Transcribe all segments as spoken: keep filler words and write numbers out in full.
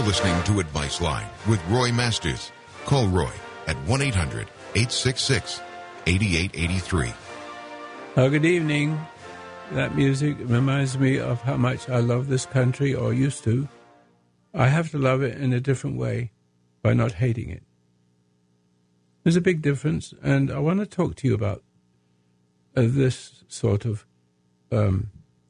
listening to Advice Line with Roy Masters. Call Roy at one eight hundred eight six six eight eight eight three. Oh, good evening. That music reminds me of how much I love this country, or used to. I have to love it in a different way by not hating it. There's a big difference, and I want to talk to you about uh, this sort of um,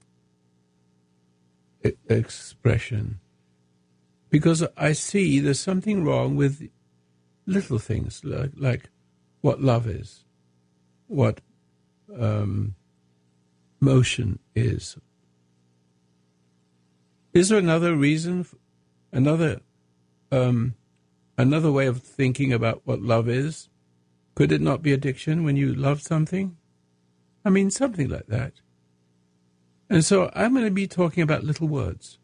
e- expression. Because I see there's something wrong with little things, like, like what love is, what um, motion is. Is there another reason, another um, another way of thinking about what love is? Could it not be addiction when you love something? I mean, something like that. And so I'm going to be talking about little words.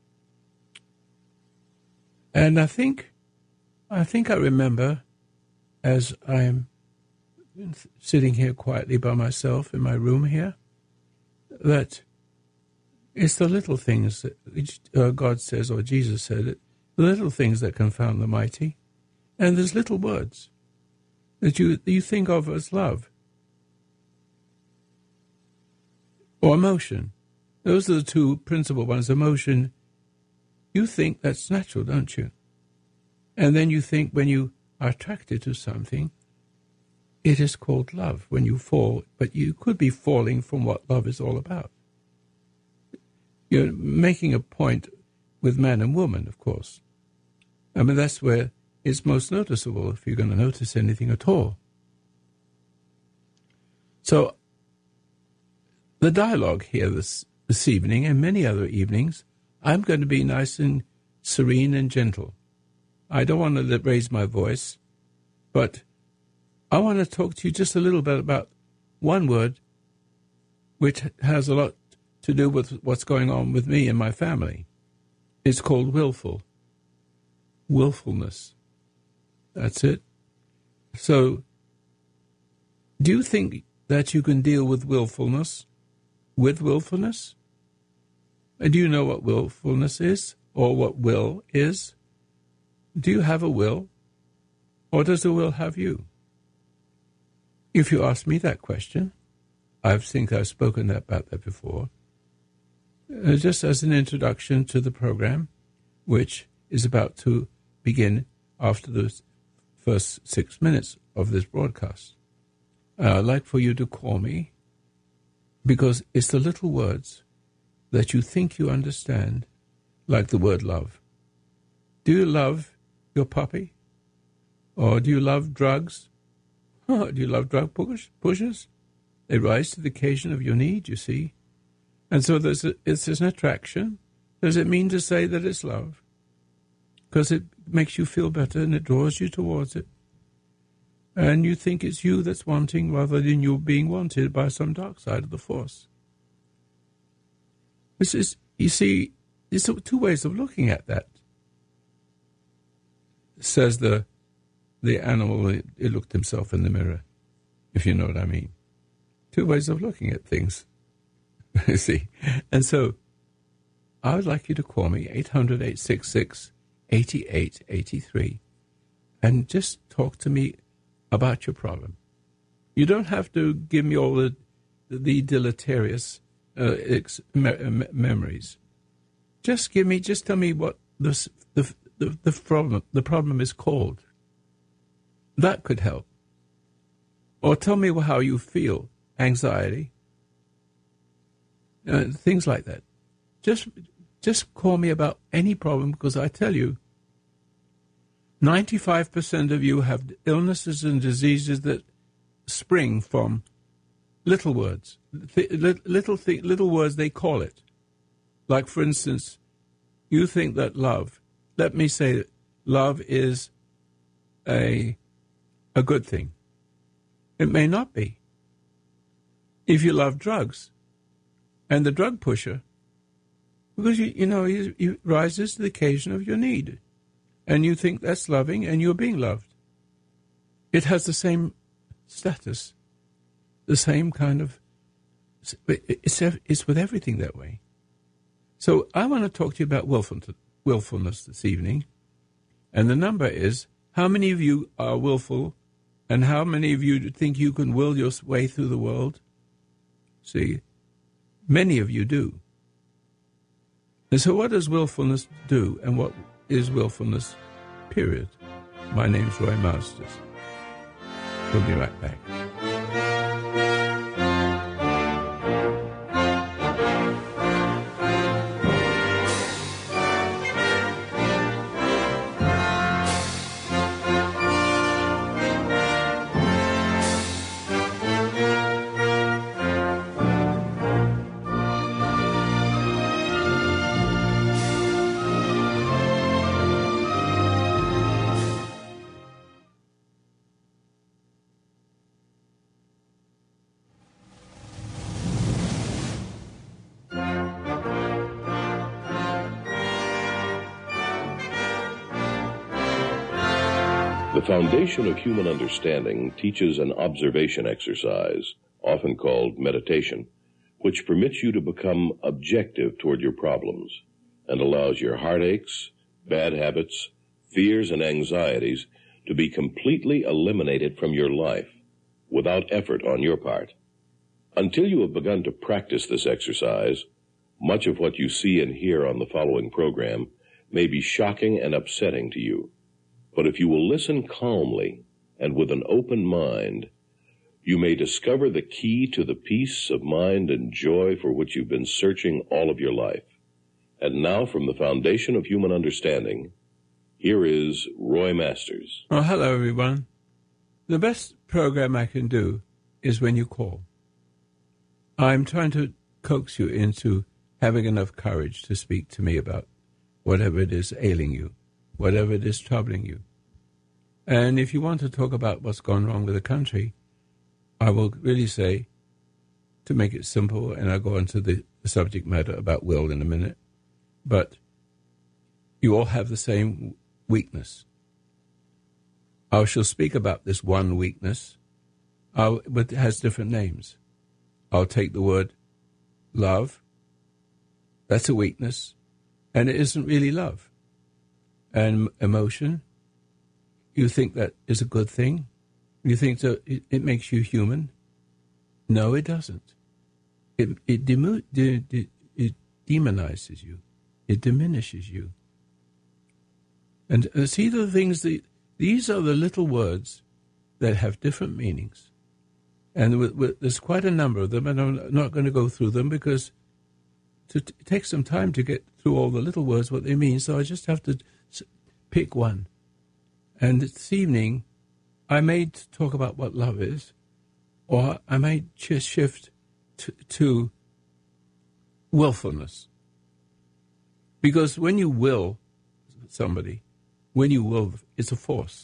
And I think, I think I remember, as I'm sitting here quietly by myself in my room here, that it's the little things that uh, God says, or Jesus said it, the little things that confound the mighty. And there's little words that you you think of as love or emotion. Those are the two principal ones. Emotion, you think that's natural, don't you? And then you think when you are attracted to something, it is called love when you fall, but you could be falling from what love is all about. You're making a point with man and woman, of course. I mean, that's where it's most noticeable, if you're going to notice anything at all. So, the dialogue here this, this evening, and many other evenings, I'm going to be nice and serene and gentle. I don't want to raise my voice, but I want to talk to you just a little bit about one word which has a lot to do with what's going on with me and my family. It's called willful. Willfulness. That's it. So, do you think that you can deal with willfulness with willfulness? Do you know what willfulness is, or what will is? Do you have a will, or does the will have you? If you ask me that question, I think I've spoken about that before, uh, just as an introduction to the program, which is about to begin after the first six minutes of this broadcast. Uh, I'd like for you to call me, because it's the little words that you think you understand, like the word love. Do you love your puppy? Or do you love drugs? Oh, do you love drug push- pushers? They rise to the occasion of your need, you see. And so there's a, it's an attraction. Does it mean to say that it's love? Because it makes you feel better and it draws you towards it. And you think it's you that's wanting rather than you being wanted by some dark side of the force. This is, you see, there's two ways of looking at that. Says the the animal, it, it looked himself in the mirror, if you know what I mean. Two ways of looking at things. You see? And so, I would like you to call me, eight hundred eight six six eight eight eight three, and just talk to me about your problem. You don't have to give me all the, the deleterious uh, ex- me- me- memories. Just give me, just tell me what the, the, the, the, problem, the problem is called. That could help. Or tell me how you feel, anxiety, uh, things like that. Just, just call me about any problem, because I tell you, ninety-five percent of you have illnesses and diseases that spring from little words, th- little th- little words they call it. Like, for instance, you think that love, let me say love is a a good thing. It may not be. If you love drugs and the drug pusher, because, you, you know, he, he rises to the occasion of your need. And you think that's loving, and you're being loved. It has the same status, the same kind of, it's, it's with everything that way. So I want to talk to you about willfulness this evening, And the number is, how many of you are willful, and how many of you think you can will your way through the world? See, many of you do. And so what does willfulness do, and what is willfulness, period? My name's Roy Masters. We'll be right back. The foundation of human understanding teaches an observation exercise, often called meditation, which permits you to become objective toward your problems and allows your heartaches, bad habits, fears, and anxieties to be completely eliminated from your life without effort on your part. Until you have begun to practice this exercise, much of what you see and hear on the following program may be shocking and upsetting to you. But if you will listen calmly and with an open mind, you may discover the key to the peace of mind and joy for which you've been searching all of your life. And now, from the foundation of human understanding, here is Roy Masters. Well, hello, everyone. The best program I can do is when you call. I'm trying to coax you into having enough courage to speak to me about whatever it is ailing you, whatever it is troubling you. And if you want to talk about what's gone wrong with the country, I will really say, to make it simple, and I'll go on to the, the subject matter about will in a minute, but you all have the same weakness. I shall speak about this one weakness, I'll, but it has different names. I'll take the word love. That's a weakness, and it isn't really love. And emotion, you think that is a good thing? You think that it, it makes you human? No, it doesn't. It it, demo, de, de, it demonizes you. It diminishes you. And uh, see the things that these are the little words that have different meanings, and w- w- there's quite a number of them. And I'm not going to go through them because to t- it takes some time to get through all the little words what they mean. So I just have to s- pick one. And this evening, I may talk about what love is, or I may just shift to, to willfulness. Because when you will somebody, when you will, it's a force.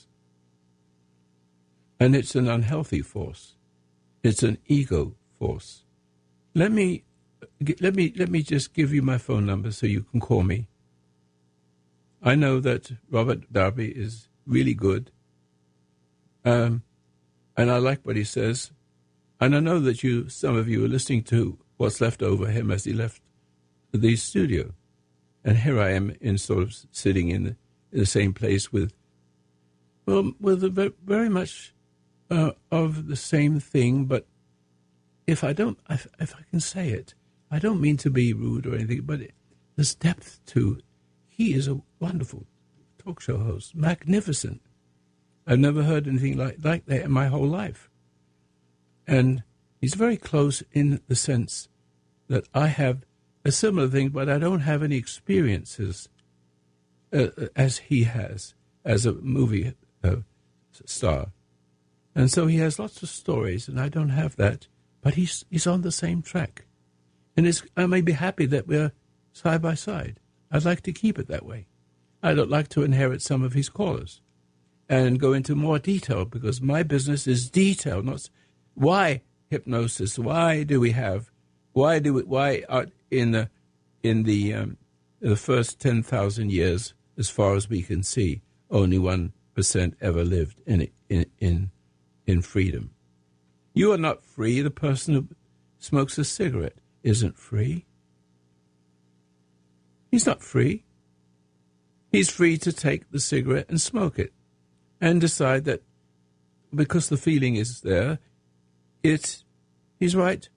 And it's an unhealthy force. It's an ego force. Let me, let me, let me just give you my phone number so you can call me. I know that Robert Darby is really good. Um, and I like what he says. And I know that you, some of you are listening to what's left over him as he left the studio. And here I am in sort of sitting in the, in the same place with, well, with a, very much uh, of the same thing. But if I don't, if, if I can say it, I don't mean to be rude or anything, but it, there's depth to, he is a wonderful talk show host, magnificent. I've never heard anything like, like that in my whole life. And he's very close in the sense that I have a similar thing, but I don't have any experiences uh, as he has as a movie uh, star. And so he has lots of stories, and I don't have that, but he's he's on the same track. And it's, I may be happy that we're side by side. I'd like to keep it that way. I don't like to inherit some of his callers and go into more detail, because my business is detail, not why hypnosis. Why do we have? Why do we? Why are in the in the um, the first ten thousand years, as far as we can see, only one percent ever lived in in in in freedom? You are not free. The person who smokes a cigarette isn't free. He's not free. He he's free to take the cigarette and smoke it and decide that because the feeling is there, it, he's right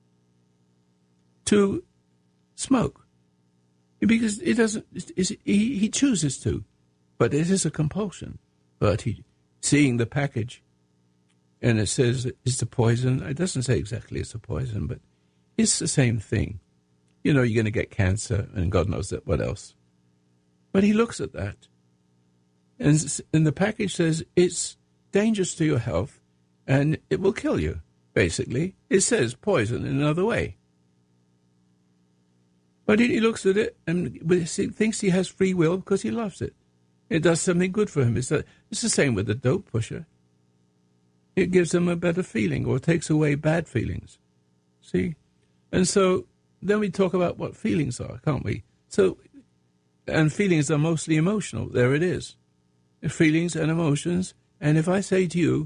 to smoke. Because it doesn't, it's, he, he chooses to, but it is a compulsion. But he, seeing the package, and it says it's a poison, it doesn't say exactly it's a poison, but it's the same thing. You know, you're going to get cancer, and God knows that, what else. But he looks at that, and, and the package says it's dangerous to your health, and it will kill you, basically. It says poison in another way. But he looks at it and thinks he has free will because he loves it. It does something good for him. It's, a, it's the same with the dope pusher. It gives him a better feeling or takes away bad feelings. See? And so then we talk about what feelings are, can't we? So, and feelings are mostly emotional. There it is. Feelings and emotions. And if I say to you,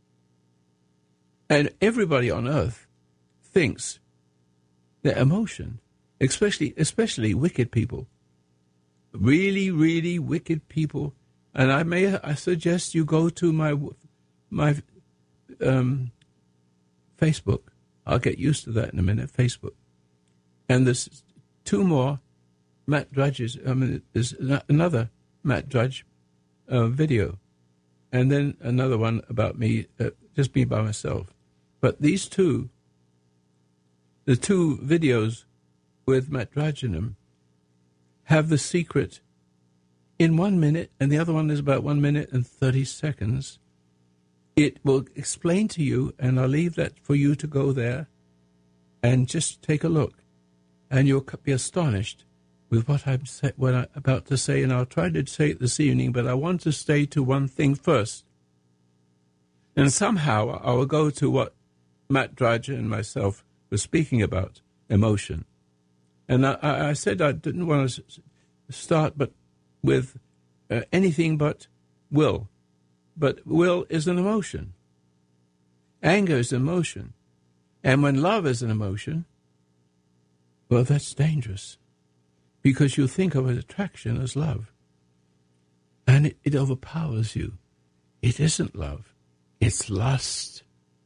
and everybody on earth thinks that emotion, especially especially wicked people, really, really wicked people, and I may I suggest you go to my my um, Facebook. I'll get used to that in a minute. Facebook, and there's two more Matt Drudges. I mean, there's another Matt Drudge uh, video, and then another one about me, uh, just me by myself. But these two, the two videos with Matt Drudge in them, have the secret in one minute, and the other one is about one minute and thirty seconds. It will explain to you, and I'll leave that for you to go there and just take a look, and you'll be astonished with what I'm, say, what I'm about to say, and I'll try to say it this evening, but I want to stay to one thing first. And somehow I will go to what Matt Drudge and myself were speaking about, emotion. And I, I said I didn't want to start but with uh, anything but will. But will is an emotion. Anger is an emotion. And when love is an emotion, well, that's dangerous. Because you think of attraction as love. And it, it overpowers you. It isn't love. It's lust.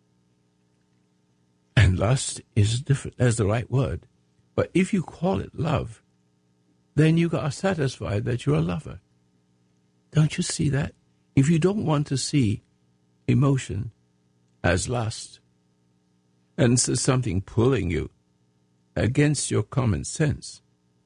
And lust is different. That's the right word. But if you call it love, then you are satisfied that you're a lover. Don't you see that? If you don't want to see emotion as lust, and so something pulling you against your common sense,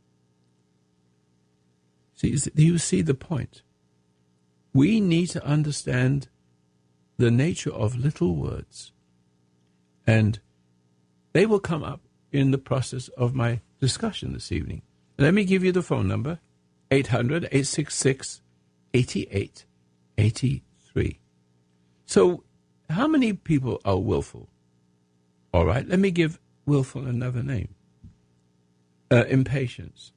see, do you see the point? We need to understand the nature of little words, and they will come up in the process of my discussion this evening. Let me give you the phone number, eight hundred, eight six six, eight eight eight three. So how many people are willful? All right, let me give willful another name. Uh, impatience.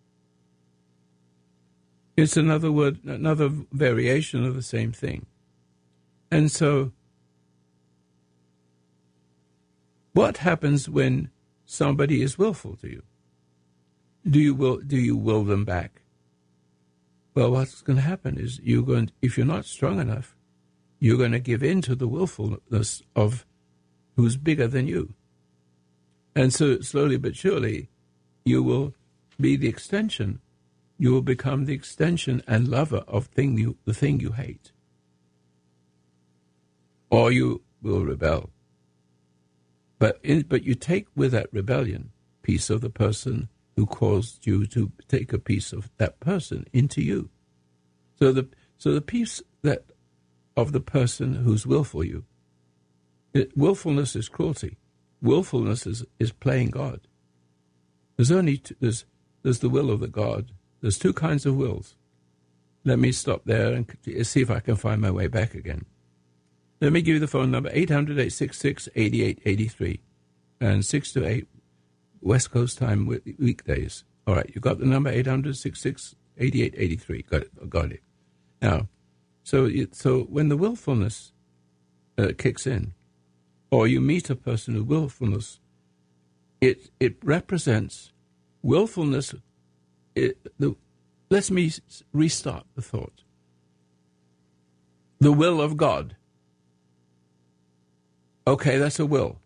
It's another word, another variation of the same thing. And so what happens when somebody is willful to you? Do you will do you will them back? Well, what's going to happen is you're going. If you're not strong enough, you're going to give in to the willfulness of who's bigger than you, and so slowly but surely, you will be the extension. You will become the extension and lover of thing you the thing you hate, or you will rebel. But in, but you take with that rebellion piece of the person who caused you to take a piece of that person into you. So the so the piece that of the person who's willful you, it, willfulness is cruelty. Willfulness is, is playing God. There's only two, there's there's the will of the God. There's two kinds of wills. Let me stop there and see if I can find my way back again. Let me give you the phone number, eight hundred, eight six six, eight eight eight three, and six to eight West Coast time weekdays. All right, you got the number, eight hundred, six six, eight eight eight three. Got it, got it. Now, so it, so when the willfulness uh, kicks in, or you meet a person with willfulness, it it represents willfulness. It, the let me restart the thought. The will of God. Okay, that's a will.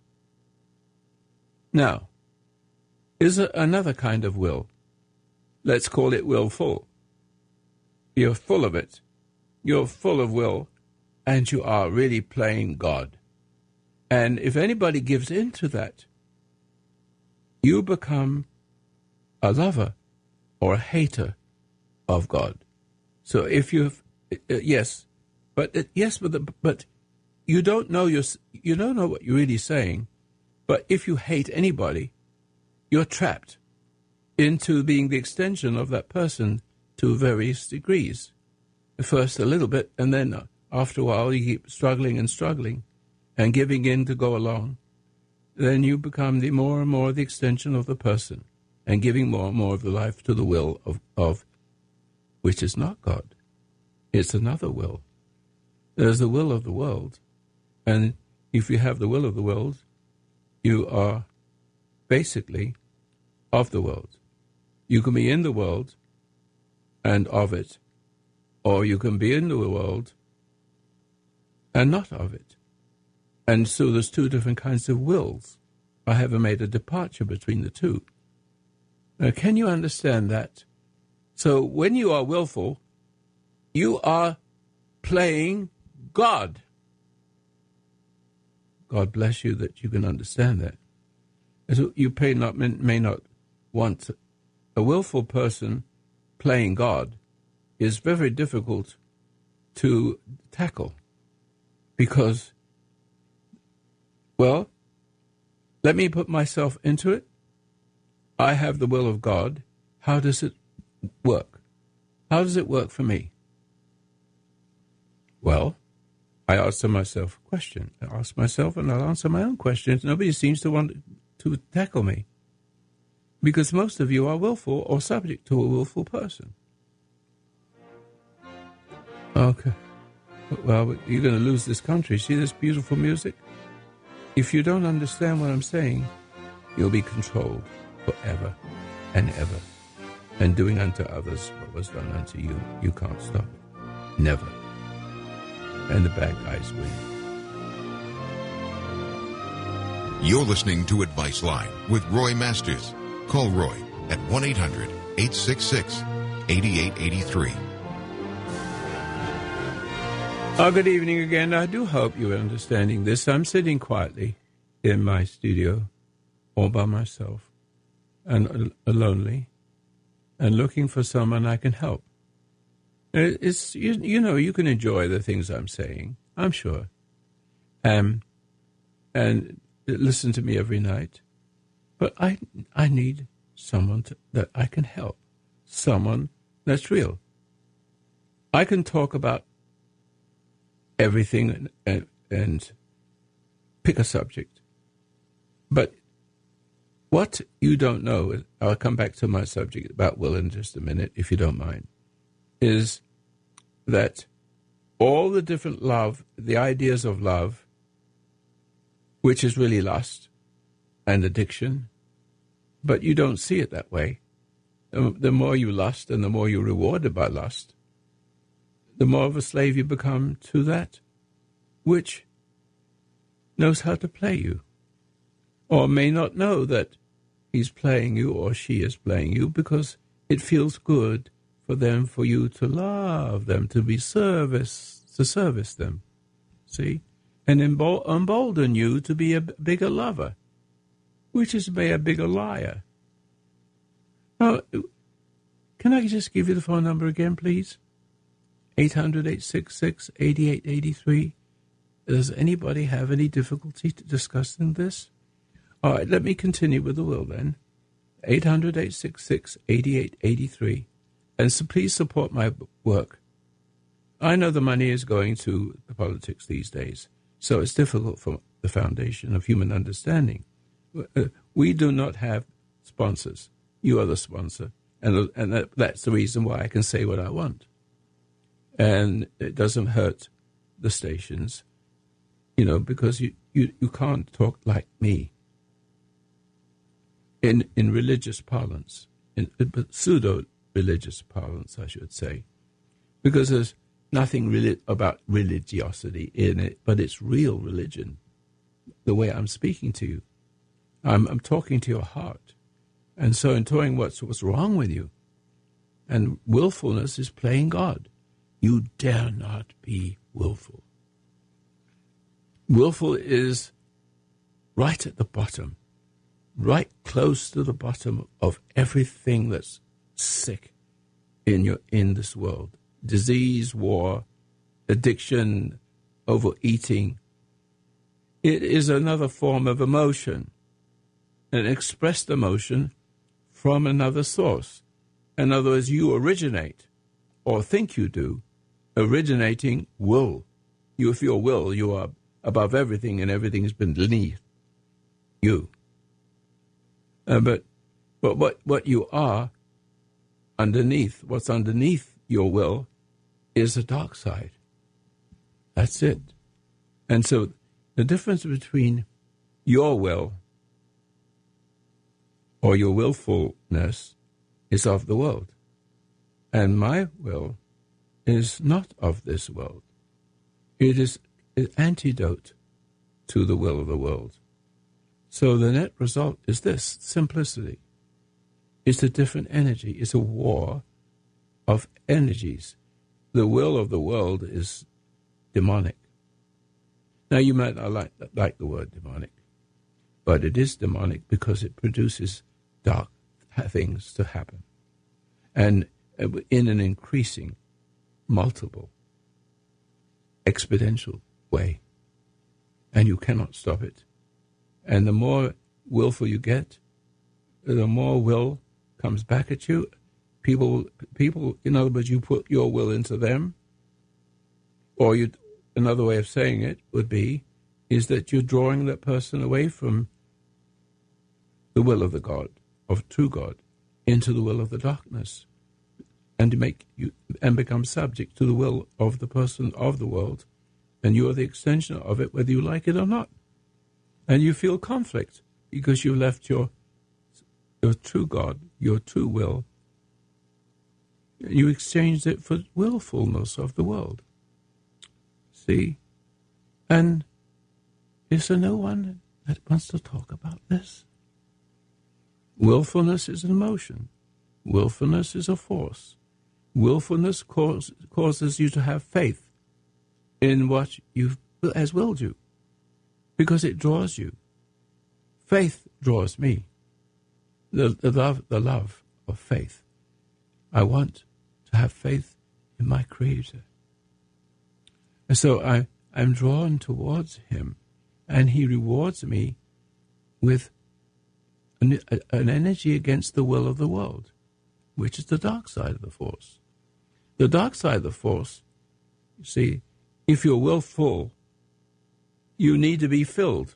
Now, is there another kind of will? Let's call it willful. You're full of it. You're full of will, and you are really playing God. And if anybody gives in to that, you become a lover or a hater of God. So if you, uh, yes, but uh, yes, but the, but you don't know your, you don't know what you're really saying. But if you hate anybody, you're trapped into being the extension of that person to various degrees. First a little bit, and then after a while you keep struggling and struggling and giving in to go along. Then you become the more and more the extension of the person and giving more and more of the life to the will of, of which is not God. It's another will. There's the will of the world. And if you have the will of the world, you are basically of the world. You can be in the world and of it, or you can be in the world and not of it. And so there's two different kinds of wills. I haven't made a departure between the two. Now, can you understand that? So when you are willful, you are playing God. God bless you that you can understand that. So you may not, may not want a willful person playing God is very difficult to tackle because, well, let me put myself into it. I have the will of God. How does it work? How does it work for me? Well, I ask myself a question. I ask myself and I'll answer my own questions. Nobody seems to want to tackle me because most of you are willful or subject to a willful person. Okay. Well, you're going to lose this country. See this beautiful music? If you don't understand what I'm saying, you'll be controlled forever and ever. And doing unto others what was done unto you, you can't stop it. Never. And the bad guys win. You're listening to Advice Line with Roy Masters. Call Roy at one eight hundred eight six six eight eight eight three. Oh, good evening again. I do hope you're understanding this. I'm sitting quietly in my studio all by myself and uh, lonely and looking for someone I can help. It's you, you know, you can enjoy the things I'm saying, I'm sure, um, and listen to me every night. But I I need someone to, that I can help, someone that's real. I can talk about everything and, and, and pick a subject. But what you don't know, I'll come back to my subject about will in just a minute, if you don't mind, is that all the different love, the ideas of love, which is really lust and addiction, but you don't see it that way. The more you lust and the more you're rewarded by lust, the more of a slave you become to that which knows how to play you, or may not know that he's playing you or she is playing you because it feels good for them, for you to love them, to be service, to service them, see, and embol- embolden you to be a b- bigger lover, which is be a bigger liar. Now, can I just give you the phone number again, please? eight hundred eight six six eight eight eight three. Does anybody have any difficulty to discussing this? All right, let me continue with the will then. eight hundred eight six six eight eight eight three. And so please support my work. I know the money is going to the politics these days, so it's difficult for the Foundation of Human Understanding. We do not have sponsors. You are the sponsor, and and that, that's the reason why I can say what I want. And it doesn't hurt the stations, you know, because you, you, you can't talk like me in in religious parlance, in, in pseudo religious parlance, I should say, because there's nothing really about religiosity in it, but it's real religion. The way I'm speaking to you, I'm, I'm talking to your heart. And so in telling what's, what's wrong with you, and willfulness is playing God. You dare not be willful. Willful is right at the bottom, right close to the bottom of everything that's sick in your in this world. Disease, war, addiction, overeating. It is another form of emotion, an expressed emotion from another source. In other words, you originate, or think you do, originating will. You, if your will, you are above everything, and everything has been beneath you. Uh, but, but what what you are underneath, what's underneath your will, is the dark side. That's it. And so the difference between your will or your willfulness is of the world, and my will is not of this world. It is an antidote to the will of the world. So the net result is this: simplicity. It's a different energy. It's a war of energies. The will of the world is demonic. Now, you might not like, like the word demonic, but it is demonic because it produces dark things to happen, and in an increasing, multiple, exponential way, and you cannot stop it. And the more willful you get, the more will comes back at you. People, people. In other words, you put your will into them, or you. Another way of saying it would be, is that you're drawing that person away from the will of the God, of true God, into the will of the darkness, and to make you and become subject to the will of the person of the world, and you are the extension of it, whether you like it or not. And you feel conflict because you left your your true God, your true will. You exchanged it for willfulness of the world. See? And is there no one that wants to talk about this? Willfulness is an emotion. Willfulness is a force. Willfulness cause, causes you to have faith in what you has willed you, because it draws you. Faith draws me. The, the love, the love of faith. I want to have faith in my Creator. And so I, I'm drawn towards Him, and He rewards me with an, an energy against the will of the world, which is the dark side of the force. The dark side of the force, you see, if you're willful, you need to be filled.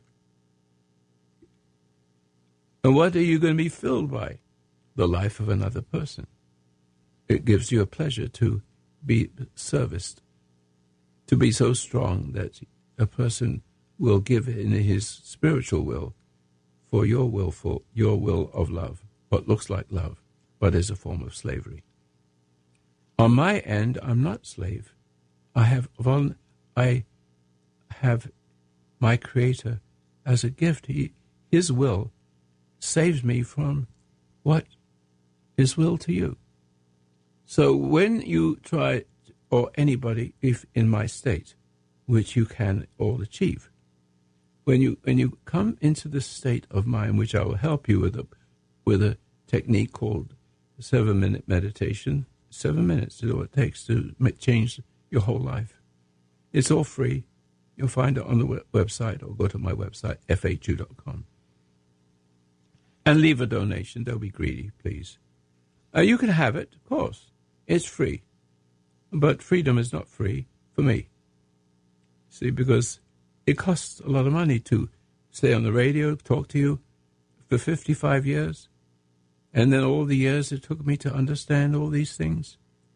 And what are you going to be filled by? The life of another person. It gives you a pleasure to be serviced, to be so strong that a person will give in his spiritual will for your willful, your will of love, what looks like love, but is a form of slavery. On my end, I'm not slave. I have I have my Creator as a gift. He, His will saves me from what is will to you. So when you try, or anybody, if in my state, which you can all achieve, when you when you come into this state of mind, which I will help you with a with a technique called seven minute meditation, seven minutes is all it takes to make, change your whole life. It's all free. You'll find it on the website, or go to my website, f a q dot com. And leave a donation. Don't be greedy, please. Uh, you can have it, of course. It's free. But freedom is not free for me. See, because it costs a lot of money to stay on the radio, talk to you for fifty-five years. And then all the years it took me to understand all these things.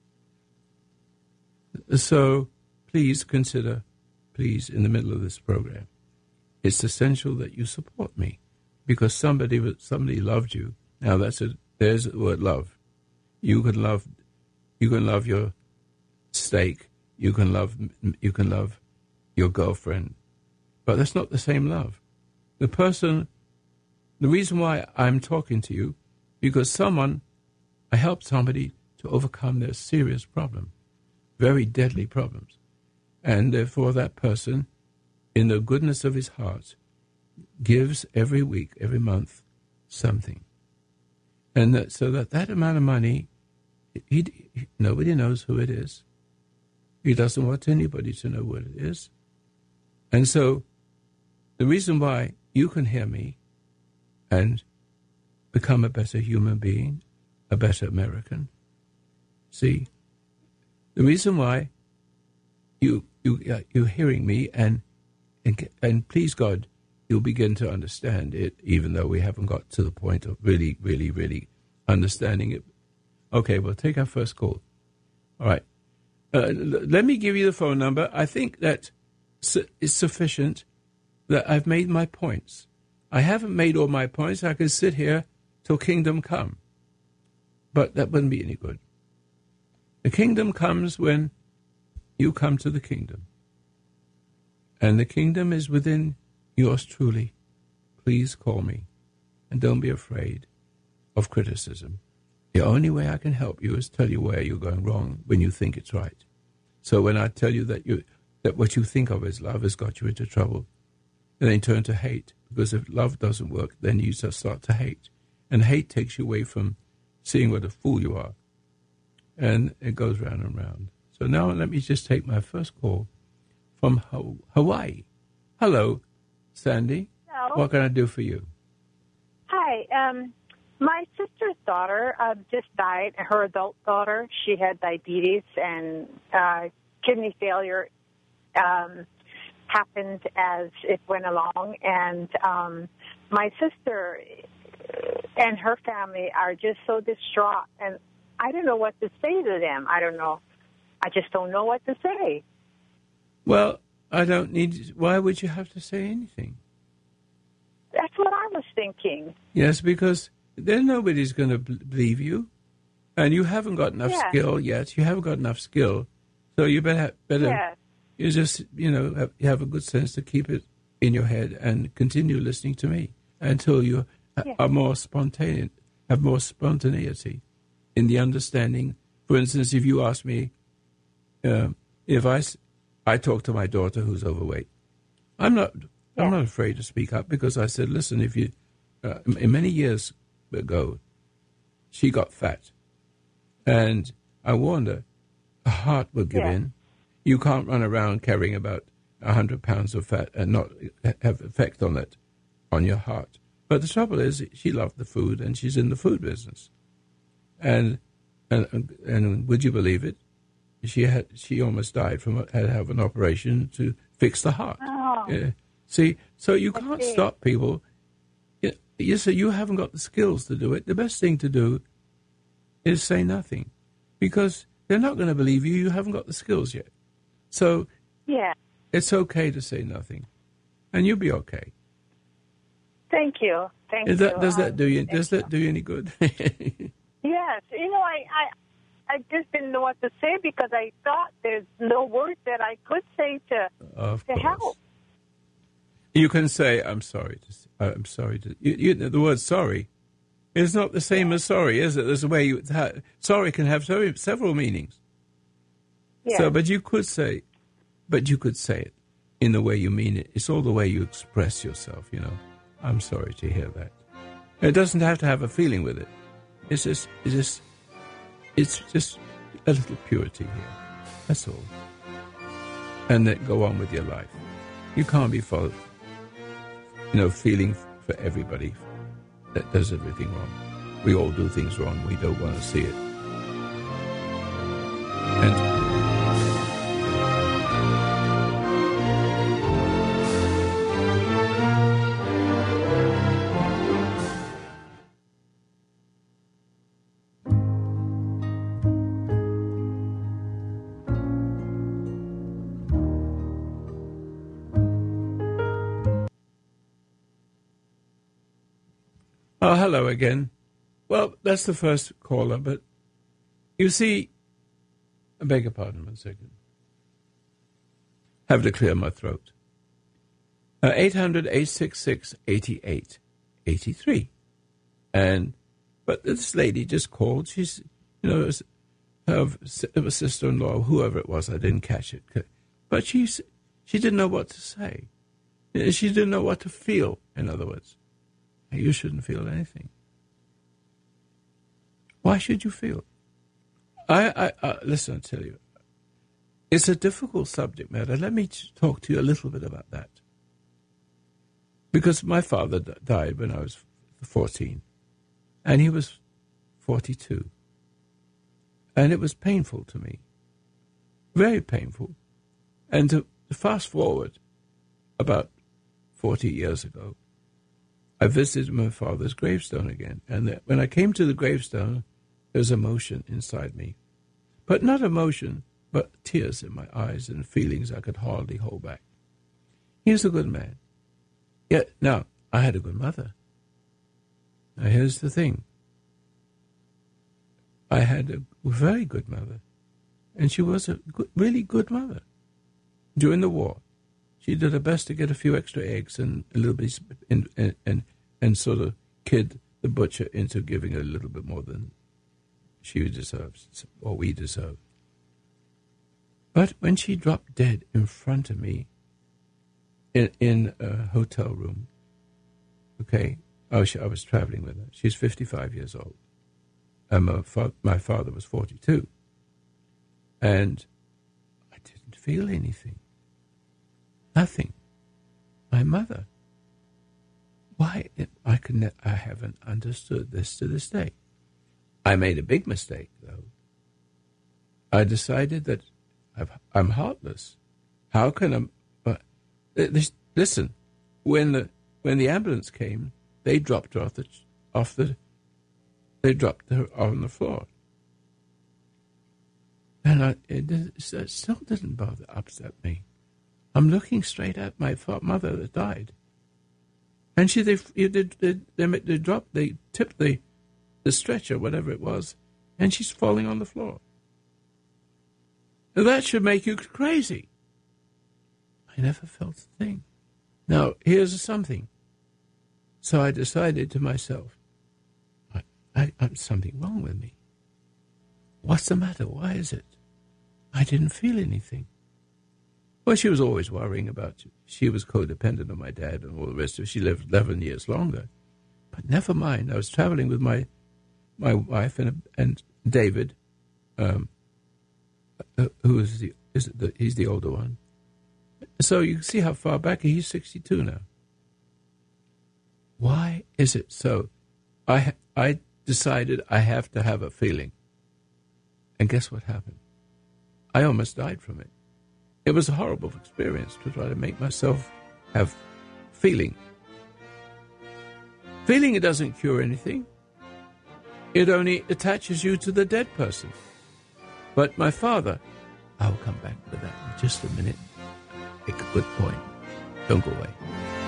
So please consider, please, in the middle of this program, it's essential that you support me, because somebody somebody loved you. Now that's a, there's the word love. You can love, you can love your steak. You can love, you can love your girlfriend, but that's not the same love. The person, the reason why I'm talking to you, because someone, I helped somebody to overcome their serious problem, very deadly problems, and therefore that person, in the goodness of his heart, gives every week, every month, something. And that, so that that amount of money, he, he, nobody knows who it is. He doesn't want anybody to know what it is. And so the reason why you can hear me and become a better human being, a better American, see, the reason why you, you, uh, you're hearing me and, and, and please God, you'll begin to understand it, even though we haven't got to the point of really, really, really understanding it. Okay, we'll take our first call. All right. Uh, l- let me give you the phone number. I think that su- it's sufficient that I've made my points. I haven't made all my points. I could sit here till kingdom come. But that wouldn't be any good. The kingdom comes when you come to the kingdom. And the kingdom is within yours truly. Please call me. And don't be afraid of criticism. The only way I can help you is tell you where you're going wrong when you think it's right. So when I tell you that you that what you think of as love has got you into trouble, and then turn to hate, because if love doesn't work, then you just start to hate. And hate takes you away from seeing what a fool you are. And it goes round and round. So now let me just take my first call from Hawaii. Hello, Sandy. Hello. What can I do for you? Hi. Um, my sister's daughter uh, just died, her adult daughter. She had diabetes and uh, kidney failure um, happened as it went along. And um, my sister and her family are just so distraught. And I don't know what to say to them. I don't know. I just don't know what to say. Well, I don't need... Why would you have to say anything? That's what I was thinking. Yes, because then nobody's going to believe you. And you haven't got enough yeah. skill yet. You haven't got enough skill. So you better... better yeah. You just, you know, have, you have a good sense to keep it in your head and continue listening to me until you yeah. are more spontaneous, have more spontaneity in the understanding. For instance, if you ask me, uh, if I, I talk to my daughter who's overweight, I'm not, yeah. I'm not afraid to speak up because I said, listen, if you, uh, many years ago, she got fat, and I warned her, her heart would give yeah. in. You can't run around carrying about one hundred pounds of fat and not have effect on it, on your heart. But the trouble is, she loved the food, and she's in the food business. And and and would you believe it? She had she almost died from had to have an operation to fix the heart. Oh. Yeah. See, so you can't stop people. You, you say you haven't got the skills to do it. The best thing to do is say nothing, because they're not going to believe you. You haven't got the skills yet. So yeah. it's okay to say nothing, and you'll be okay. Thank you. Thank Is that, you. does that um, do you? Does you. that do you any good? Yes. You know, I, I I just didn't know what to say because I thought there's no words that I could say to of to course. help. You can say, "I'm sorry." To, I'm sorry to. You, you, the word "sorry" is not the same as sorry, is it? There's a way you. Sorry can have several meanings. Yes. So, but you could say, but you could say it in the way you mean it. It's all the way you express yourself, you know. I'm sorry to hear that. It doesn't have to have a feeling with it. It's just, it's just, it's just a little purity here. That's all. And then go on with your life. You can't be full, you know, feeling for everybody that does everything wrong. We all do things wrong. We don't want to see it. And oh, hello again. Well, that's the first caller, but You see, I beg your pardon one second. Have to clear my throat. Uh, eight hundred, eight six six, eight eight eight three. And, but this lady just called. She's, you know, her, her sister-in-law, whoever it was, I didn't catch it. But she, she didn't know what to say. She didn't know what to feel, in other words. You shouldn't feel anything. Why should you feel? I, I, I listen, I tell you, it's a difficult subject matter. Let me talk to you a little bit about that. Because my father d- died when I was fourteen, and he was forty-two. And it was painful to me, very painful. And to, to fast forward about forty years ago, I visited my father's gravestone again. And the, when I came to the gravestone, there was emotion inside me. But not emotion, but tears in my eyes and feelings I could hardly hold back. He was a good man. Yet, now, I had a good mother. Now, here's the thing. I had a very good mother, and she was a good, really good mother. During the war, she did her best to get a few extra eggs and a little bit, and and, and, and sort of kid the butcher into giving her a little bit more than she deserves, or we deserve. But when she dropped dead in front of me in, in a hotel room, okay, I was, I was traveling with her. She's fifty-five years old. And my, fa- my father was forty-two. And I didn't feel anything. Nothing. My mother. Why? I, can ne- I haven't understood this to this day. I made a big mistake, though. I decided that I've, I'm heartless. How can I... Uh, this, listen, when the when the ambulance came, they dropped her off the... Off the they dropped her on the floor. And I, it, it still didn't bother upset me. I'm looking straight at my mother that died. And she, they, they, they, they, they dropped, they tipped the, the stretcher, whatever it was, and she's falling on the floor. Now that should make you crazy. I never felt a thing. Now, here's something. So I decided to myself, I, I, I'm something wrong with me. What's the matter? Why is it? I didn't feel anything. Well, she was always worrying about you. She was codependent on my dad and all the rest of it. She lived eleven years longer. But never mind. I was traveling with my my wife and and David, um, uh, who is the, is the he's the older one. So you see how far back he's sixty-two now. Why is it so? I I decided I have to have a feeling. And guess what happened? I almost died from it. It was a horrible experience to try to make myself have feeling. Feeling, it doesn't cure anything. It only attaches you to the dead person. But my father, I'll come back to that in just a minute. Make a good point. Don't go away.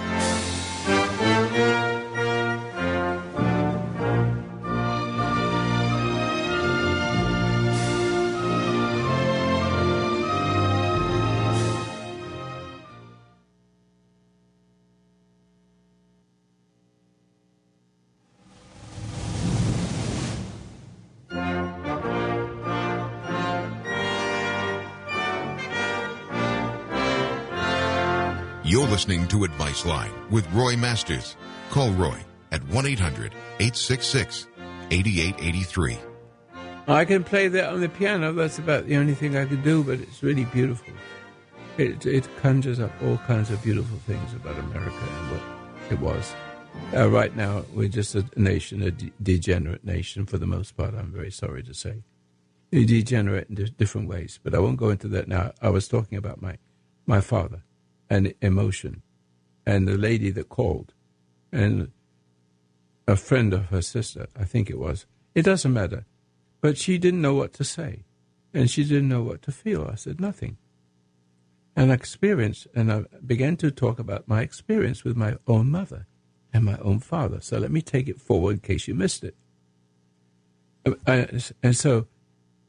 You're listening to Advice Line with Roy Masters. Call Roy at one eight hundred eight six six eight eight eight three. I can play that on the piano. That's about the only thing I can do, but it's really beautiful. It, it conjures up all kinds of beautiful things about America and what it was. Uh, right now, we're just a nation, a de- degenerate nation for the most part, I'm very sorry to say. We degenerate in di- different ways, but I won't go into that now. I was talking about my, my father. And emotion, and the lady that called, and a friend of her sister, I think it was. It doesn't matter. But she didn't know what to say, and she didn't know what to feel. I said nothing. And I experienced, and I began to talk about my experience with my own mother and my own father. So let me take it forward in case you missed it. I, and so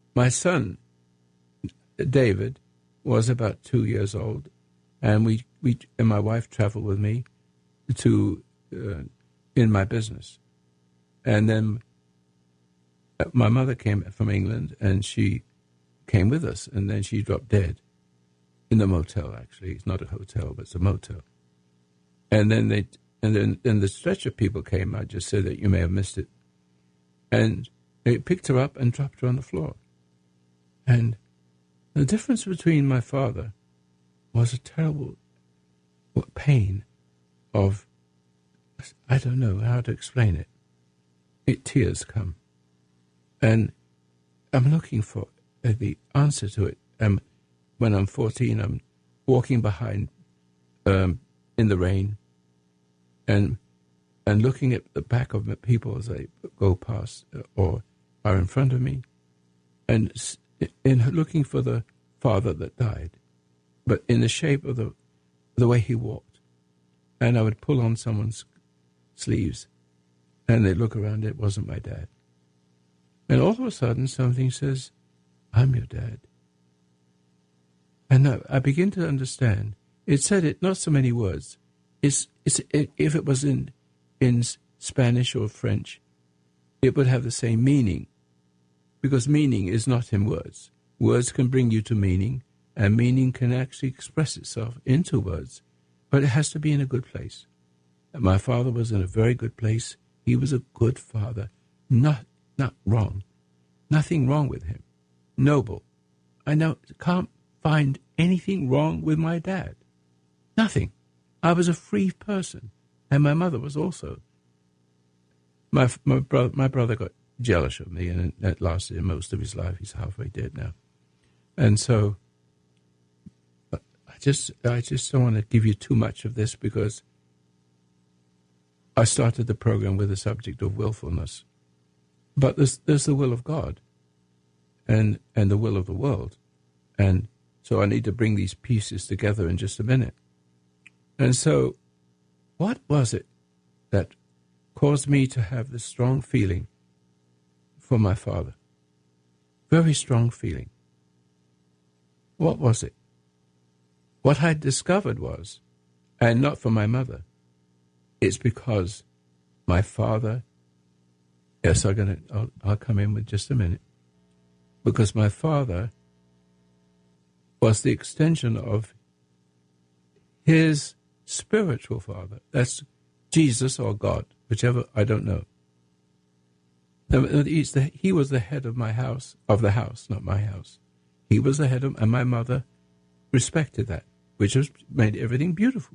my son, David, was about two years old, and we, we and my wife traveled with me to uh, in my business. And then my mother came from England, and she came with us, and then she dropped dead in the motel, actually. It's not a hotel, but it's a motel. And then they, and then, then the stretcher people came. I just said that you may have missed it. And they picked her up and dropped her on the floor. And the difference between my father was a terrible pain of, I don't know how to explain it. It tears come. And I'm looking for uh, the answer to it. Um, when I'm fourteen, I'm walking behind um, in the rain and and looking at the back of the people as they go past uh, or are in front of me, and in looking for the father that died, but in the shape of the the way he walked. And I would pull on someone's sleeves, and they'd look around, it wasn't my dad. And all of a sudden, something says, I'm your dad. And I, I begin to understand. It said it, not so many words. It's, it's, it, if it was in, in Spanish or French, it would have the same meaning, because meaning is not in words. Words can bring you to meaning, and meaning can actually express itself into words, but it has to be in a good place. And my father was in a very good place. He was a good father, not not wrong, nothing wrong with him, noble. I know can't find anything wrong with my dad, nothing. I was a free person, and my mother was also. My my brother my brother got jealous of me, and that lasted most of his life. He's halfway dead now, and so I just I just don't want to give you too much of this, because I started the program with the subject of willfulness, but there's there's the will of God, and and the will of the world, and so I need to bring these pieces together in just a minute. And so, what was it that caused me to have this strong feeling for my father? Very strong feeling. What was it? What I discovered was, and not for my mother, it's because my father, yes, I'm gonna, I'll, I'll come in with just a minute, because my father was the extension of his spiritual father. That's Jesus or God, whichever, I don't know. He's the, he was the head of my house, of the house, not my house. He was the head of, and my mother respected that, which has made everything beautiful.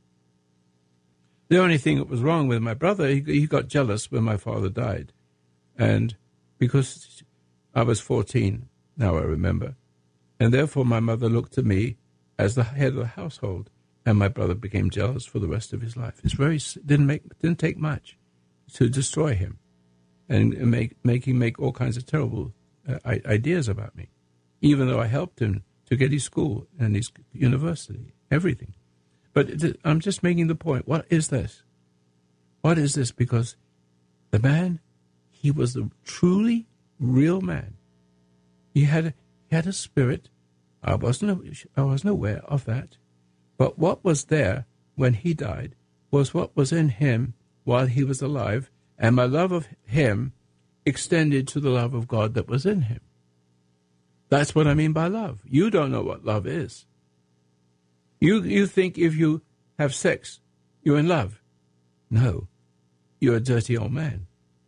The only thing that was wrong with my brother, he, he got jealous when my father died. And because I was fourteen, now I remember, and therefore my mother looked to me as the head of the household, and my brother became jealous for the rest of his life. It's very didn't make didn't take much to destroy him, and make make him make all kinds of terrible uh, ideas about me, even though I helped him to get his school and his university, everything. But I'm just making the point. What is this? What is this? Because the man, he was the truly real man. He had a, he had a spirit. I wasn't I wasn't aware of that. But what was there when he died was what was in him while he was alive, and my love of him extended to the love of God that was in him. That's what I mean by love. You don't know what love is. You you think if you have sex, you're in love. No, you're a dirty old man.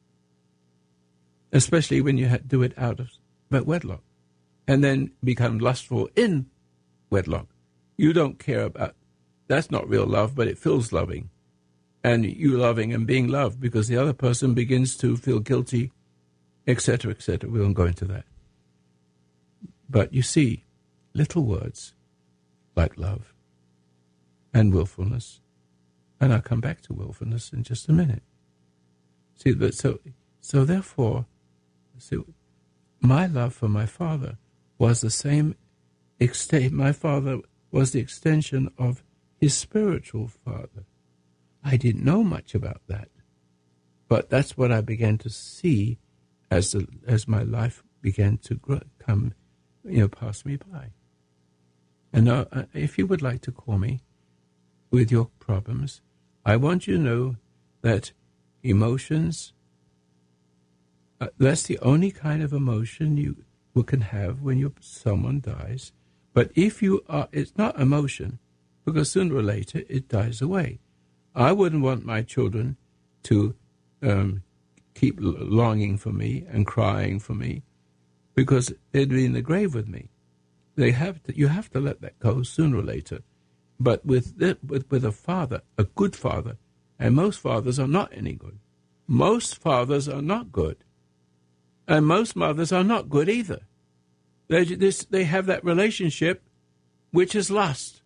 Especially when you do it out of wedlock, and then become lustful in wedlock. You don't care about, that's not real love, but it feels loving. And you loving and being loved because the other person begins to feel guilty, et cetera, et cetera. We won't go into that. But you see, little words like love and willfulness, and I'll come back to willfulness in just a minute. See, but so so therefore, see, my love for my father was the same extent. My father was the extension of his spiritual father. I didn't know much about that, but that's what I began to see as the, as my life began to grow, come, you know, pass me by. And uh, if you would like to call me with your problems, I want you to know that emotions, uh, that's the only kind of emotion you can have when you, someone dies. But if you are, it's not emotion, because sooner or later it dies away. I wouldn't want my children to um, keep longing for me and crying for me, because they'd be in the grave with me. They have to. You have to let that go sooner or later. But with the, with with a father, a good father, and most fathers are not any good. Most fathers are not good, and most mothers are not good either. They this, they have that relationship, which is lust,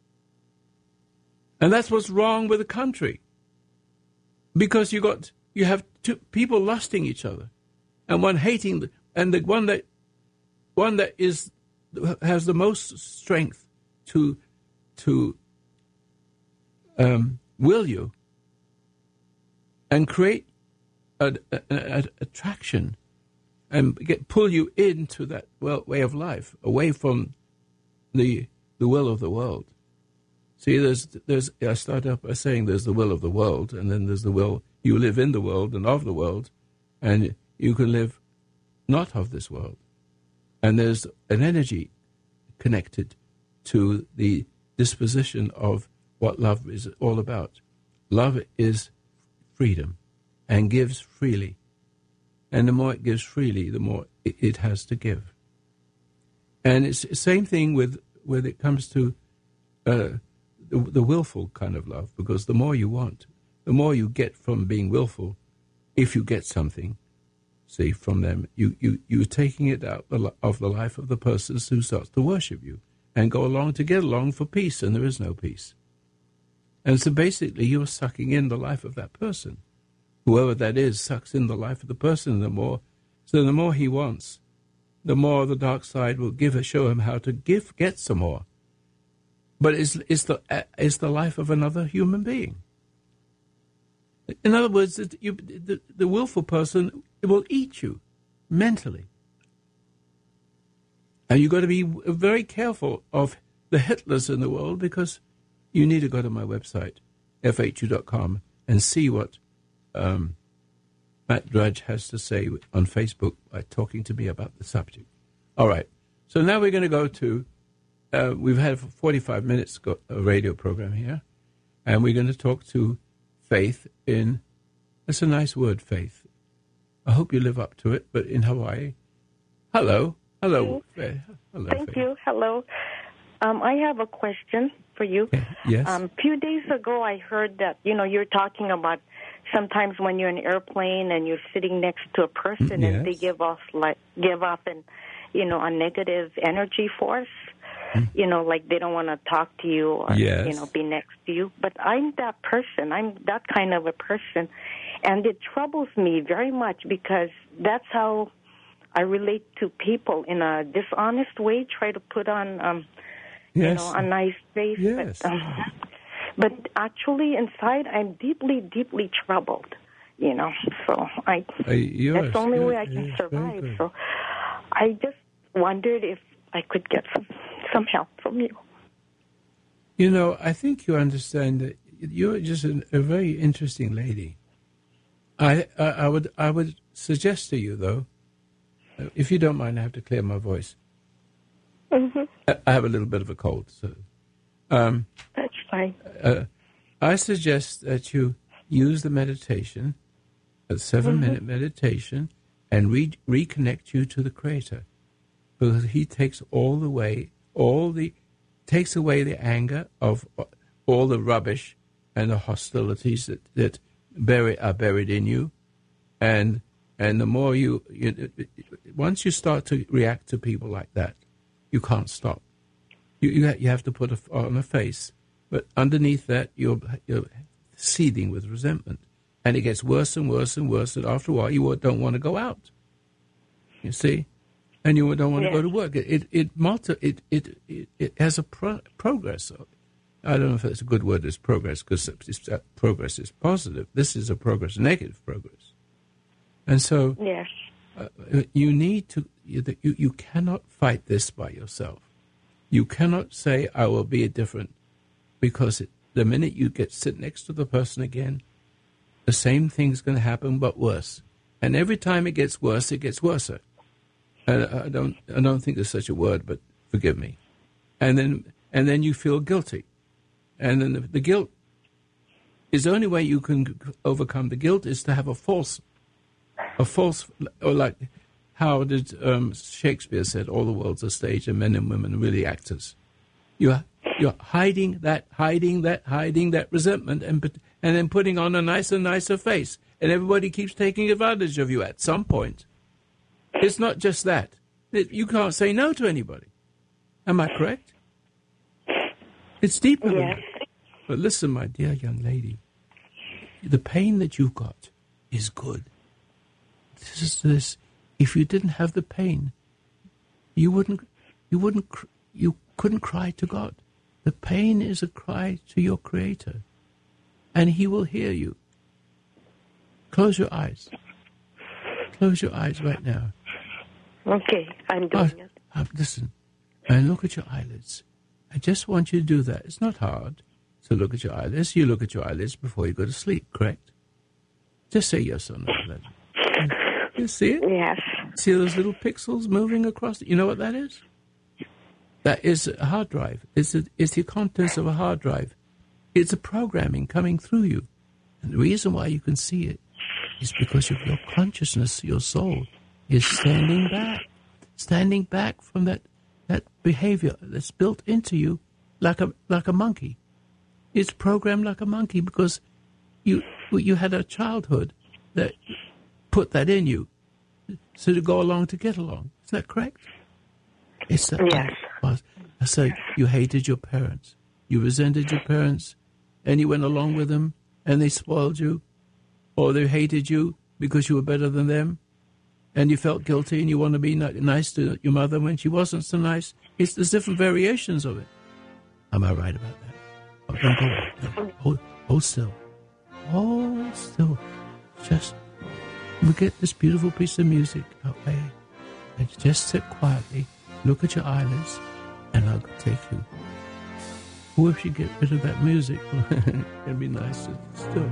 and that's what's wrong with the country. Because you got you have two people lusting each other, and one hating, the, and the one that one that is has the most strength to to um, will you and create an attraction and get pull you into that well, way of life, away from the the will of the world. See, there's there's I start up by saying there's the will of the world, and then there's the will you live in the world and of the world, and you can live not of this world. And there's an energy connected to the disposition of what love is all about. Love is freedom and gives freely. And the more it gives freely, the more it, it has to give. And it's the same thing with when it comes to uh, the, the willful kind of love, because the more you want, the more you get from being willful, if you get something, see, from them, you, you, you're taking it out of the life of the person who starts to worship you and go along to get along for peace, and there is no peace. And so basically you're sucking in the life of that person. Whoever that is sucks in the life of the person the more. So the more he wants, the more the dark side will give show him how to give, get some more. But it's, it's, the, it's the life of another human being. In other words, you, the, the willful person will eat you mentally. And you've got to be very careful of the Hitlers in the world, because you need to go to my website, f h u dot com, and see what um, Matt Drudge has to say on Facebook by talking to me about the subject. All right. So now we're going to go to, uh, we've had forty-five minutes go, a radio program here, and we're going to talk to Faith in, that's a nice word, Faith. I hope you live up to it, but in Hawaii. Hello. Hello. Faith. Hello. Thank Faith. you. Hello. Um, I have a question for you. Yes. Um, a few days ago, I heard that, you know, you're talking about sometimes when you're in an airplane and you're sitting next to a person yes. and they give off, like, give off an, you know, a negative energy force. Mm. You know, like they don't want to talk to you or, yes. you know, be next to you. But I'm that person. I'm that kind of a person. And it troubles me very much because that's how I relate to people in a dishonest way, try to put on, um, yes. you know, a nice face. Yes. But, um, but actually inside, I'm deeply, deeply troubled, you know. So I, uh, yours, that's the only good. way I can yes, survive. So I just wondered if I could get some, some help from you. You know, I think you understand that you're just a, a very interesting lady. I, I I would I would suggest to you, though, if you don't mind, I have to clear my voice. Mm-hmm. I, I have a little bit of a cold, so um, that's fine. Uh, I suggest that you use the meditation, a seven-minute mm-hmm. meditation, and re- reconnect you to the Creator, because He takes all the way, all the takes away the anger of all the rubbish and the hostilities that that. Bury, are buried in you, and and the more you, you once you start to react to people like that, you can't stop. You you, you have to put a, on a face, but underneath that you're you're seething with resentment, and it gets worse and worse and worse. And after a while, you don't want to go out. You see, and you don't want yes. to go to work. It it it multi, it, it, it, it has a pro- progress. I don't know if that's a good word, is progress, because progress is positive. This is a progress, negative progress. And so yes. uh, you need to you, that you, you cannot fight this by yourself. You cannot say, I will be different, because it, the minute you get sit next to the person again, the same thing's going to happen, but worse. And every time it gets worse, it gets worse. And I don't, I don't think there's such a word, but forgive me. And then, and then you feel guilty. And then the, the guilt is the only way you can overcome the guilt is to have a false, a false, or like how did um, Shakespeare said, all the world's a stage and men and women are really actors. You're, you're hiding that, hiding that, hiding that resentment and, and then putting on a nicer, nicer face. And everybody keeps taking advantage of you at some point. It's not just that. It, you can't say no to anybody. Am I correct? It's deeper than Yes. that. But listen, my dear young lady, the pain that you've got is good. This is this. If you didn't have the pain, you wouldn't, you wouldn't, you couldn't cry to God. The pain is a cry to your Creator, and He will hear you. Close your eyes. Close your eyes right now. Okay, I'm doing Oh, it. uh, listen, and look at your eyelids. I just want you to do that. It's not hard. So look at your eyelids. You look at your eyelids before you go to sleep, correct? Just say yes or no. Then. You see it? Yes. See those little pixels moving across? You know what that is? That is a hard drive. It's, a, it's the contents of a hard drive. It's a programming coming through you. And the reason why you can see it is because of your consciousness, your soul, is standing back. Standing back from that, that behavior that's built into you like a like a monkey. It's programmed like a monkey because you you had a childhood that put that in you. So to go along to get along. Is that correct? It's that. Yes. Was. So you hated your parents. You resented your parents and you went along with them and they spoiled you. Or they hated you because you were better than them. And you felt guilty and you want to be nice to your mother when she wasn't so nice. It's there's different variations of it. Am I right about that? Oh, don't go. No. Hold, hold still. Hold still. Just we get this beautiful piece of music away. And just sit quietly, look at your eyelids, and I'll take you. Or if you get rid of that music, it'd be nice to still.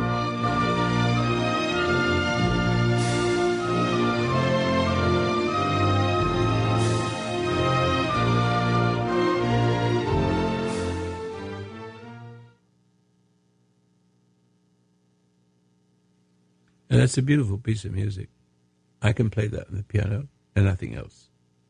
And that's a beautiful piece of music. I can play that on the piano and nothing else.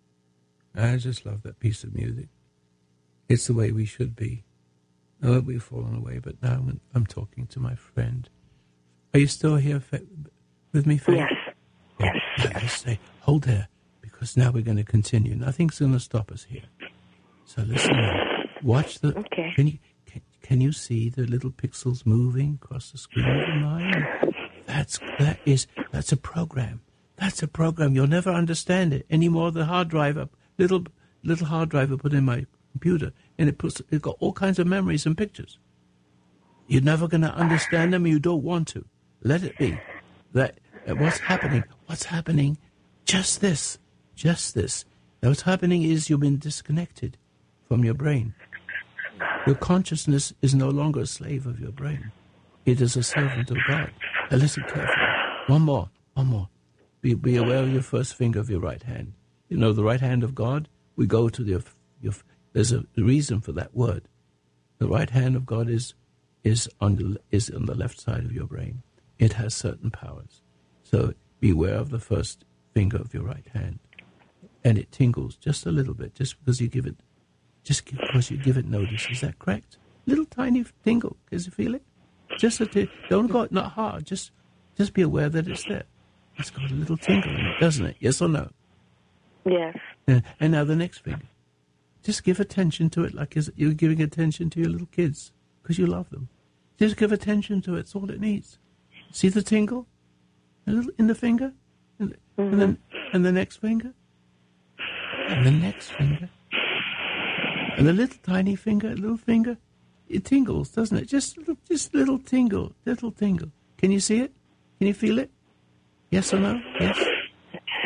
I just love that piece of music. It's the way we should be. Oh, we've fallen away, but now I'm, I'm talking to my friend. Are you still here with me, Faye? Yes. Yeah. Yes. Now, just say, hold there, because now we're going to continue. Nothing's going to stop us here. So listen now. Watch the... Okay. Can you, can, can you see the little pixels moving across the screen of your mind? That's, that is, that's a program. That's a program. You'll never understand it any more than hard drive, a little, little hard drive I put in my computer, and it puts, it got all kinds of memories and pictures. You're never going to understand them, and you don't want to. Let it be. That, that what's happening? What's happening? Just this. Just this. Now what's happening is you've been disconnected from your brain. Your consciousness is no longer a slave of your brain. It is a servant of God. Now listen carefully. One more. One more. Be, be aware of your first finger of your right hand. You know, the right hand of God, we go to the, your, there's a reason for that word. The right hand of God is is on the, is on the left side of your brain. It has certain powers. So beware of the first finger of your right hand. And it tingles just a little bit, just because you give it, just because you give it notice. Is that correct? Little tiny tingle. Can you feel it? Just a t- don't go, not hard. Just, just be aware that it's there. It's got a little tingle in it, doesn't it? Yes or no? Yes. And, and now the next finger. Just give attention to it like you're giving attention to your little kids because you love them. Just give attention to it. It's all it needs. See the tingle? A little in the finger? And, mm-hmm. and then and the next finger? And the next finger? And the little tiny finger, little finger? It tingles, doesn't it? Just little, just little tingle, little tingle. Can you see it? Can you feel it? Yes or no? Yes? Yeah,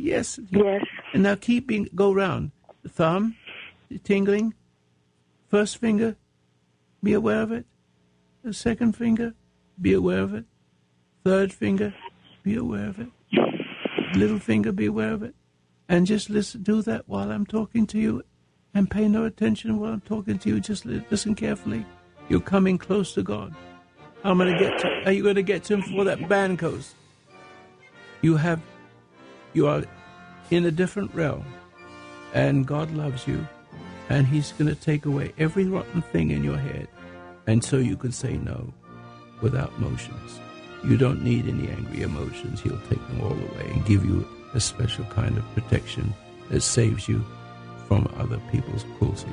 Yes. Yes. And now keep being, go round. The thumb, tingling. First finger, be aware of it. The second finger, be aware of it. Third finger, be aware of it. Little finger, be aware of it. And just listen, do that while I'm talking to you. And pay no attention while I'm talking to you. Just listen carefully. You're coming close to God. I'm going to get to, are you going to get to him before that band goes? You have, you are in a different realm. And God loves you. And he's going to take away every rotten thing in your head. And so you can say no without emotions. You don't need any angry emotions. He'll take them all away and give you a special kind of protection that saves you from other people's cruelty.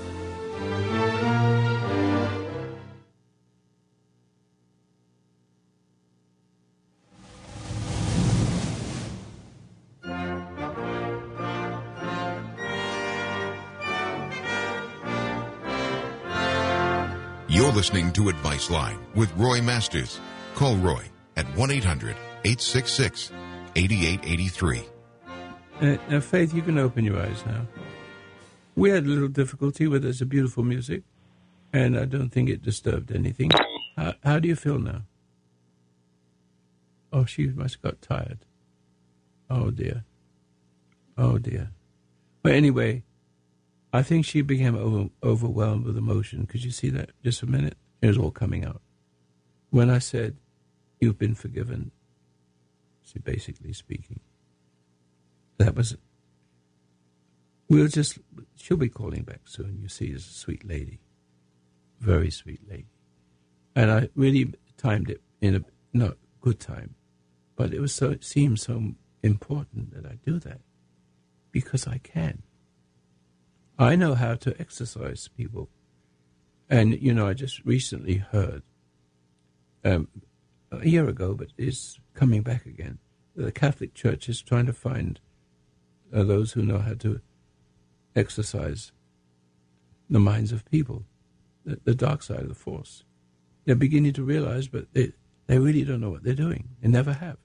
You're listening to Advice Line with Roy Masters. Call Roy at one eight hundred eight six six eight eight eight three. Uh, now, Faith, you can open your eyes now. We had a little difficulty with it's a beautiful music, and I don't think it disturbed anything. How, how do you feel now? Oh, she must have got tired. Oh, dear. Oh, dear. But anyway, I think she became over, overwhelmed with emotion. Could you see that? Just a minute. It was all coming out. When I said, you've been forgiven, she basically speaking. That was, we'll just, she'll be calling back soon. You see, as a sweet lady. Very sweet lady. And I really timed it in a, not good time, but it was so, it seemed so important that I do that because I can. I know how to exercise people. And, you know, I just recently heard, um, a year ago, but it's coming back again, the Catholic Church is trying to find uh, those who know how to exercise the minds of people, the, the dark side of the force. They're beginning to realize, but they, they really don't know what they're doing. They never have.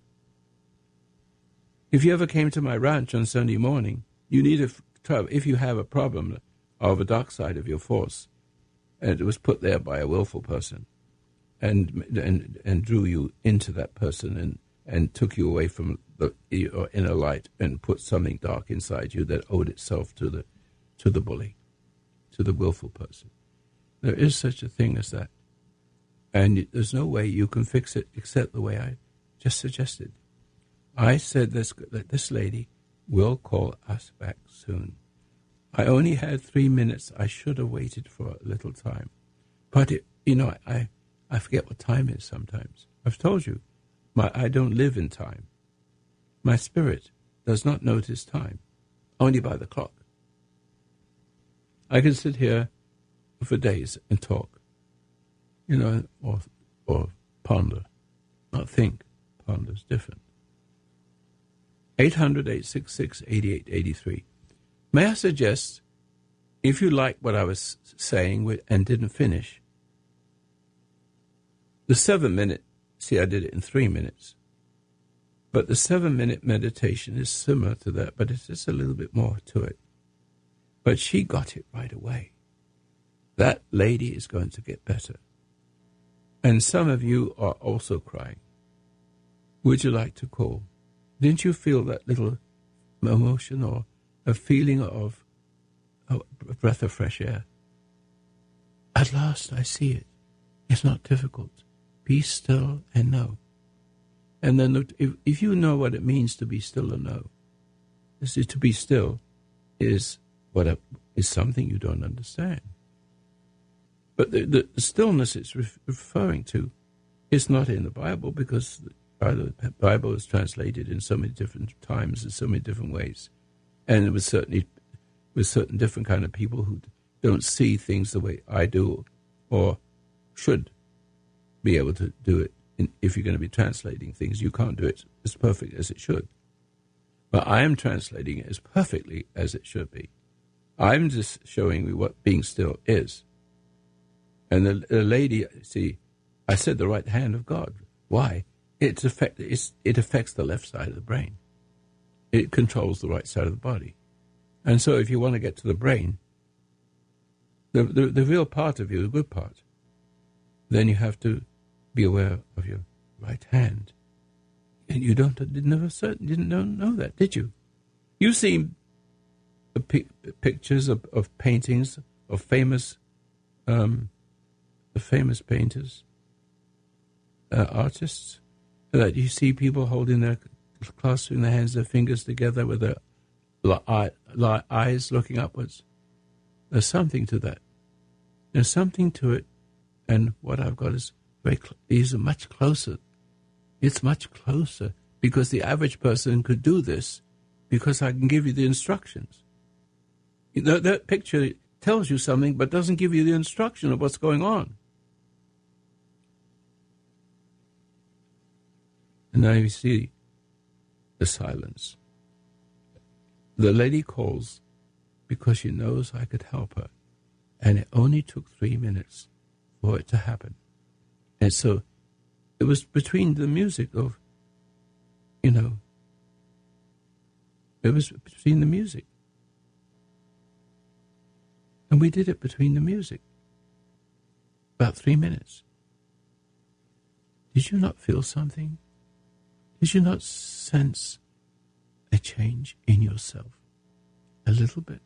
If you ever came to my ranch on Sunday morning, you need a if you have a problem of a dark side of your force, and it was put there by a willful person, and and and drew you into that person and, and took you away from the your inner light and put something dark inside you that owed itself to the to the bully, to the willful person. There is such a thing as that, and there's no way you can fix it except the way I just suggested. I said this that this lady will call us back soon. I only had three minutes. I should have waited for a little time. But, it, you know, I, I forget what time is sometimes. I've told you, my, I don't live in time. My spirit does not notice time, only by the clock. I can sit here for days and talk, you know, or, or ponder, not think. Ponder's different. eight hundred, eight six six, eight eight eight three. May I suggest, if you like what I was saying and didn't finish, the seven-minute, see, I did it in three minutes, but the seven-minute meditation is similar to that, but it's just a little bit more to it. But she got it right away. That lady is going to get better. And some of you are also crying. Would you like to call? Didn't you feel that little emotion or a feeling of a breath of fresh air? At last I see it. It's not difficult. Be still and know. And then if, if you know what it means to be still and know, this is to be still is what a, is something you don't understand. But the, the, the stillness it's ref, referring to is not in the Bible because the Bible is translated in so many different times in so many different ways. And it was certainly with certain different kind of people who don't see things the way I do or should be able to do it. And if you're going to be translating things, you can't do it as perfect as it should. But I am translating it as perfectly as it should be. I'm just showing you what being still is. And the, the lady, see, I said the right hand of God. Why? It's affect, it's, it affects the left side of the brain. it controls the right side of the body. And so if you want to get to the brain, the, the, the real part of you, the good part, then you have to be aware of your right hand. And you don't, didn't never certain, didn't know, know that, did you? You've seen the pic, pictures of, of paintings of famous, um, the famous painters, uh, artists, that you see people holding their, clasping their hands, their fingers together with their eye, eyes looking upwards. There's something to that. There's something to it, and what I've got is very. Cl- these are much closer. It's much closer because the average person could do this because I can give you the instructions. You know, that picture tells you something but doesn't give you the instruction of what's going on. And now you see the silence. The lady calls because she knows I could help her. And it only took three minutes for it to happen. And so it was between the music of, you know, it was between the music. And we did it between the music. About three minutes. Did you not feel something? Did you not sense a change in yourself? A little bit?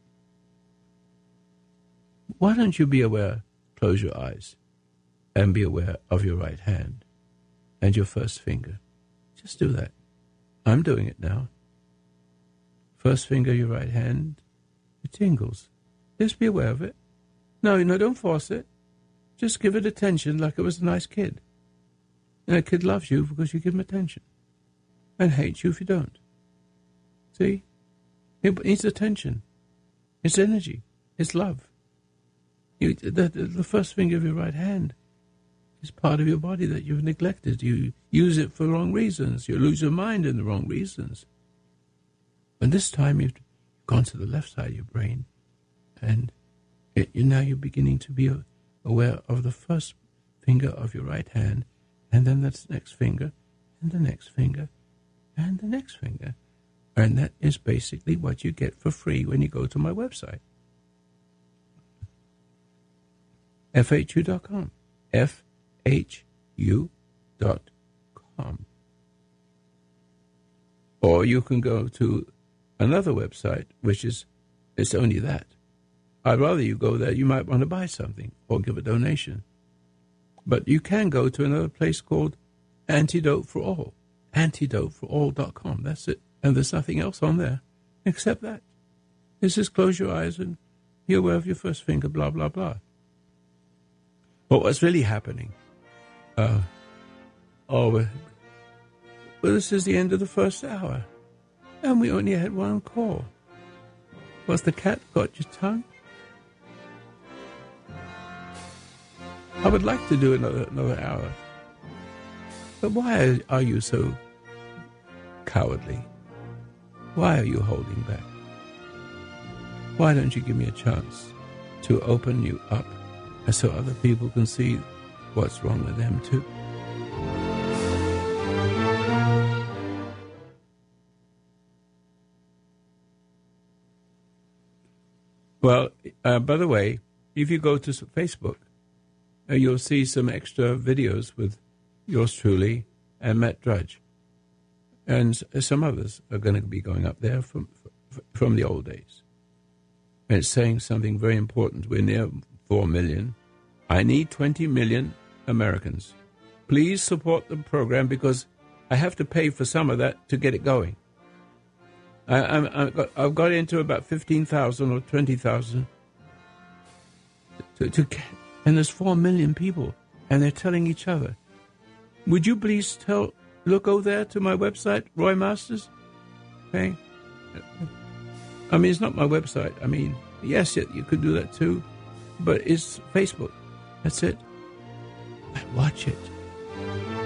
Why don't you be aware, close your eyes, and be aware of your right hand and your first finger. Just do that. I'm doing it now. First finger, your right hand, it tingles. Just be aware of it. No, no, don't force it. Just give it attention like it was a nice kid. And a kid loves you because you give him attention and hates you if you don't. See? It needs attention. It's energy. It's love. You, the, the first finger of your right hand is part of your body that you've neglected. You use it for wrong reasons. You lose your mind in the wrong reasons. And this time you've gone to the left side of your brain, and it, you, now you're beginning to be aware of the first finger of your right hand, and then the next finger, and the next finger, and the next finger. And that is basically what you get for free when you go to my website. F H U dot com. F H U dot com. Or you can go to another website, which is, it's only that. I'd rather you go there. You might want to buy something or give a donation. But you can go to another place called Antidote for All. Antidote for all dot com. That's it. And there's nothing else on there except that. It's just close your eyes and be aware of your first finger, blah, blah, blah. But what's really happening? Uh, oh, well, this is the end of the first hour. And we only had one call. Was the cat got your tongue? I would like to do another another hour. But why are you so cowardly? Why are you holding back? Why don't you give me a chance to open you up so other people can see what's wrong with them too? Well, uh, by the way, if you go to Facebook, uh, you'll see some extra videos with yours truly and Matt Drudge. And some others are going to be going up there from from the old days. And it's saying something very important. We're near four million. I need twenty million Americans. Please support the program because I have to pay for some of that to get it going. I, I, I've, got, I've got into about fifteen thousand or twenty thousand to, to get, and there's four million people, and they're telling each other. Would you please tell, look over there to my website, Roy Masters? Okay? I mean, it's not my website. I mean, yes, you could do that too, but it's Facebook. That's it. Watch it.